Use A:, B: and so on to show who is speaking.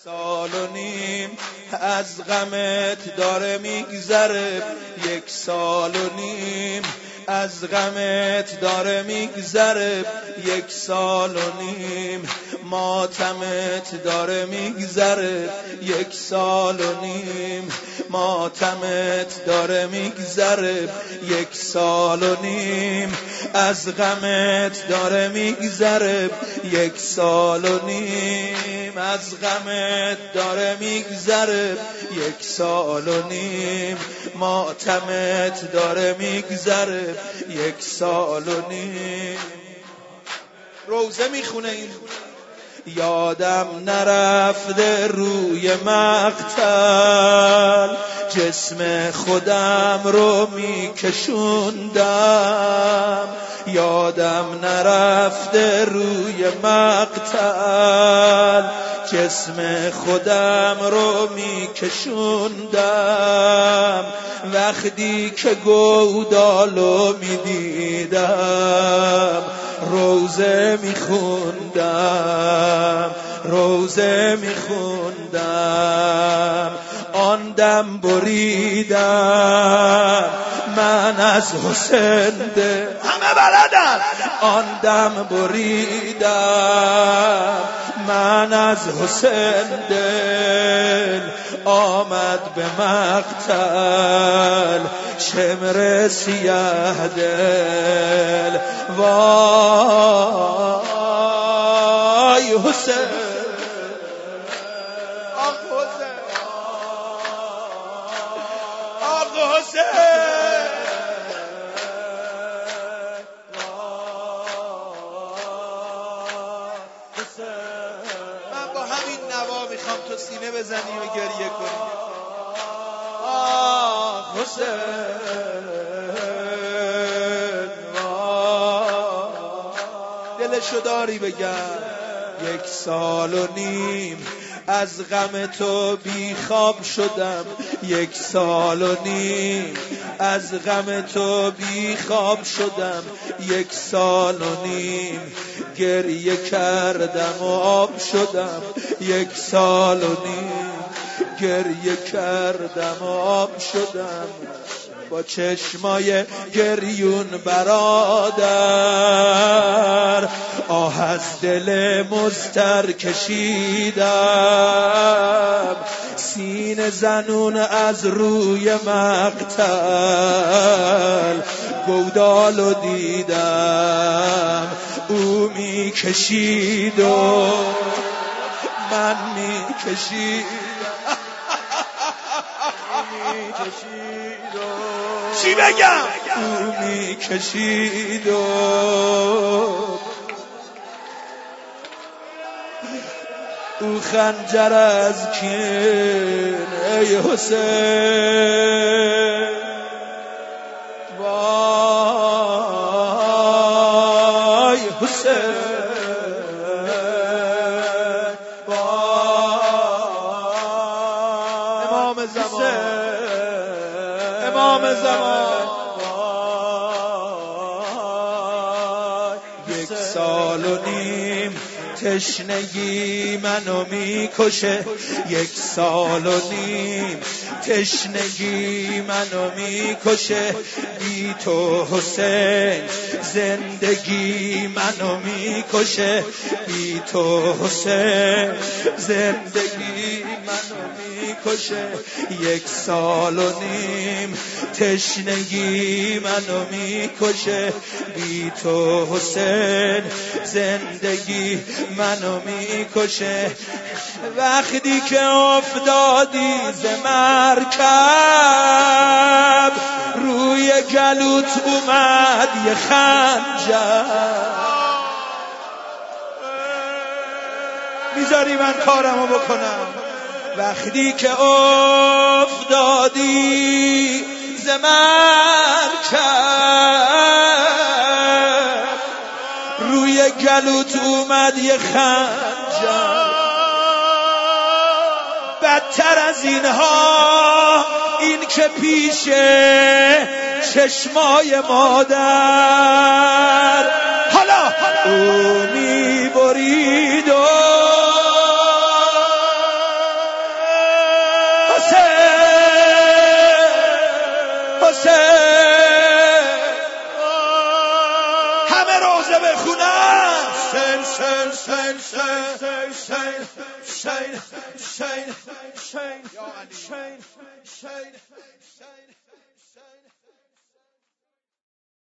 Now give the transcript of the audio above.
A: سال و نیم از غمت داره میگذره، 1 سال و نیم از غمت داره میگذره، 1 سال و نیم ماتمت داره میگذره، 1 سال و نیم ماتمت داره میگذره، 1 سال و نیم از غمت داره میگذره، 1 سال و نیم از غمت داره میگذره، 1 سال و نیم ماتمت داره میگذره، 1 سال و نیم. روزه میخونه این یادم نرفته روی مقتل، جسم خودم رو میکشوندم، یادم نرفته روی مقتل، جسم خودم رو میکشوندم، وقتی که گودالو میدیدم روزه میخوندم، روزه میخوندم، آن دم بریدم من از حسین دل، همه بلدن، آن دم بریدم من از حسین دل، آمد به مقتل شمر سیاه دل، وای حسین، آق حسین، آق حسین، من با همین نوا میخوام تو سینه بزنی و گریه کنی. آق حسین، دلشو داری بگم. 1 سال و نیم از غم تو بی خواب شدم، 1 سال و نیم از غم تو بی خواب شدم، 1 سال و نیم گریه کردم و آب شدم، 1 سال و نیم گریه کردم و آب شدم، با چشمای گریون برادر آه از دل مضطر کشیدم، سینه زنون از روی مقتل گودالو دیدم، او میکشید و من میکشید، چی بگم؟ او میکشید و او خنجر از کین، ای حسین، وای حسین، وای امام زمان، امام زمان، 1 سال و نیم تشنگی منو میکشه، 1 سال و نیم تشنگی منو میکشه، بی تو حسین زندگی منو میکشه، بی تو حسین زندگی منو میکشه، 1 سال و نیم تشنگی منو میکشه، بی تو حسین زندگی منو میکشه، وقتی که افتادی ز مرکب روی گلوت اومد یه خنجر، میذاری من کارمو بکنم، وقتی که افتادی ز مرکب روی گلوت اومد یه خنجر، بدتر از اینها این که پیش چشمای مادر حالا او میبرید و حسین. همه روزه بخونن شین شین شین شین شین شین شین شین شین شین شین شین